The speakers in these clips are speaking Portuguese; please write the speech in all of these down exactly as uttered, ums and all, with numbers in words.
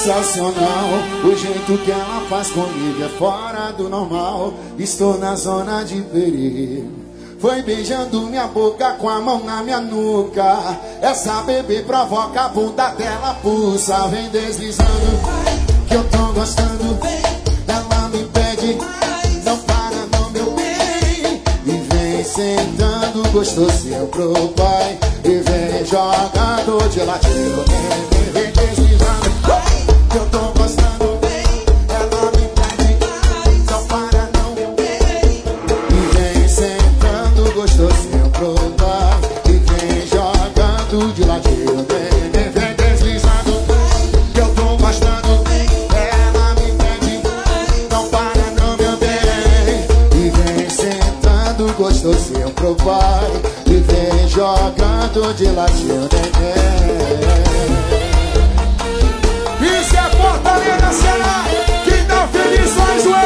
sensacional. O jeito que ela faz comigo é fora do normal. Estou na zona de perigo. Foi beijando minha boca com a mão na minha nuca. Essa bebê provoca a bunda dela, pulsa. Vem deslizando, que eu tô gostando. Ela me pede, não para não, meu bem. E vem sentando gostosinho pro pai. E vem jogando de ladinho. Vem, vem deslizando, que eu tô gostando. Ela me pede, não para não, meu bem. E vem sentando gostosinho pro pai. E vem jogando de ladinho. Vem, vem, vem deslizando, que eu tô gostando. Ela me pede, não para não, meu bem. E vem sentando gostosinho pro pai. E vem jogando de ladinho. Isso é Fortaleza, Ceará. Quem tá feliz faz o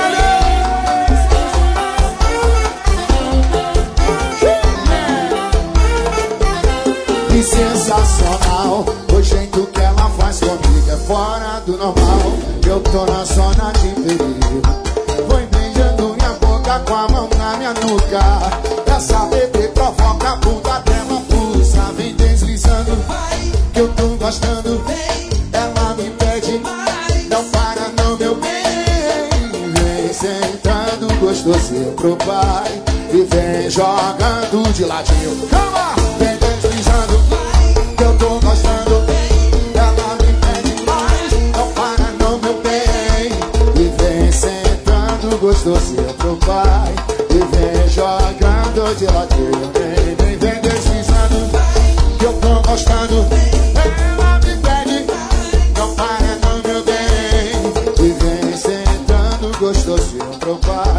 Que sensacional. O jeito que ela faz comigo é fora do normal. Eu tô na zona de perigo. Foi beijando minha boca com a mão na minha nuca. Essa bebê provoca a bunda dela, pulsa. Vem deslizando, que eu tô gostando. Ela me pede, não para não, meu bem. Vem sentando gostosinho pro pai. E vem jogando de ladinho. Calma! Vem deslizando, que eu tô gostando. Ela me pede mais, não para não, meu bem. E vem sentando gostosinho pro pai. E vem jogando de ladinho. Vem, vem, vem deslizando, que eu tô gostando. Ela me pede, não para não, meu bem. E vem sentando gostosinho pro pai.